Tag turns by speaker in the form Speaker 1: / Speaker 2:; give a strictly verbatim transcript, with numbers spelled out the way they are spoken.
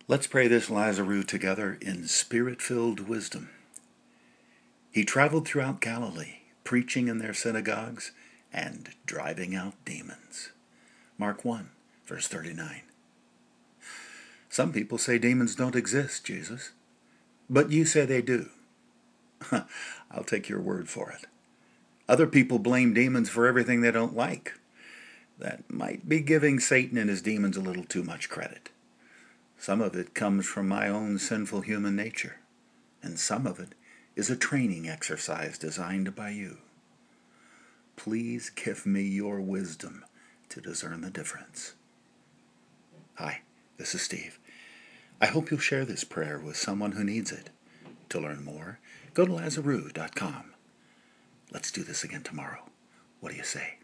Speaker 1: Let's pray this Lazarus together in spirit-filled wisdom. He traveled throughout Galilee, preaching in their synagogues and driving out demons. Mark one, verse thirty-nine. Some people say demons don't exist, Jesus, but you say they do. I'll take your word for it. Other people blame demons for everything they don't like. That might be giving Satan and his demons a little too much credit. Some of it comes from my own sinful human nature, and some of it is a training exercise designed by you. Please give me your wisdom to discern the difference. Hi, this is Steve. I hope you'll share this prayer with someone who needs it. To learn more, go to lazarus dot com. Let's do this again tomorrow. What do you say?